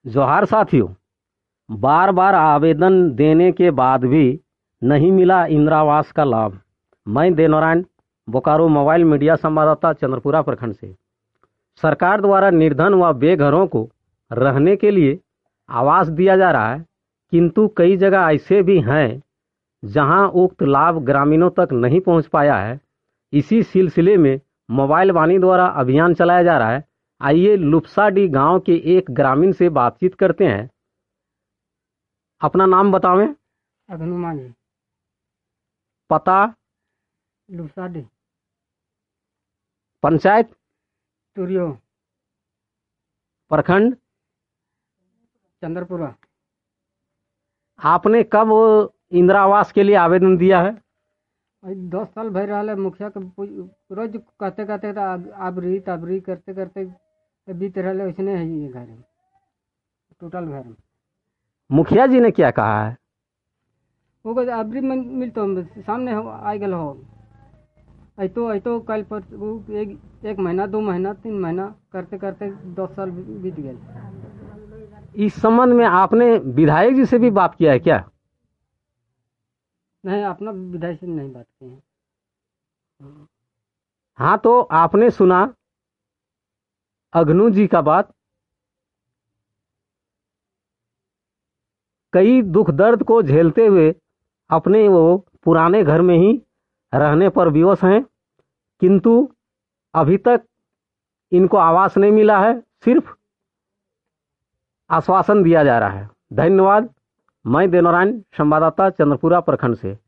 जोहार साथियों। बार बार आवेदन देने के बाद भी नहीं मिला इंदिरा आवास का लाभ। मैं देवनारायण बोकारो मोबाइल मीडिया संवाददाता चंद्रपुरा प्रखंड से। सरकार द्वारा निर्धन व बेघरों को रहने के लिए आवास दिया जा रहा है, किंतु कई जगह ऐसे भी हैं जहां उक्त लाभ ग्रामीणों तक नहीं पहुंच पाया है। इसी सिलसिले में मोबाइल वाणी द्वारा अभियान चलाया जा रहा है। आइए लुप्साडी गांव के एक ग्रामीण से बातचीत करते हैं। अपना नाम बतावें। हनुमान जी, पता, लुसाडी, पंचायत, तुरियो, प्रखंड। चंद्रपुरा। आपने कब इंदिरा आवास के लिए आवेदन दिया है? 10 साल भर रहा है। मुखिया के रोज कहते कहते आबरी ताबरी करते करते बीत रहा है। उसने है ये घर टोटल घर मुखिया जी ने क्या कहा है? वो कहते आबरी में मिलतो सामने आ गल हो ऐतो कल पर एक महीना 2 महीना 3 महीना करते करते 10 साल बीत गए। इस संबंध में आपने विधायक जी से भी बात किया है क्या? नहीं, अपना विधायक से नहीं बात की है। हाँ, तो आपने सुना अग्नू जी का बात। कई दुख दर्द को झेलते हुए अपने वो पुराने घर में ही रहने पर विवश हैं, किंतु अभी तक इनको आवास नहीं मिला है, सिर्फ आश्वासन दिया जा रहा है। धन्यवाद। मैं देवनारायण संवाददाता चंद्रपुरा प्रखंड से।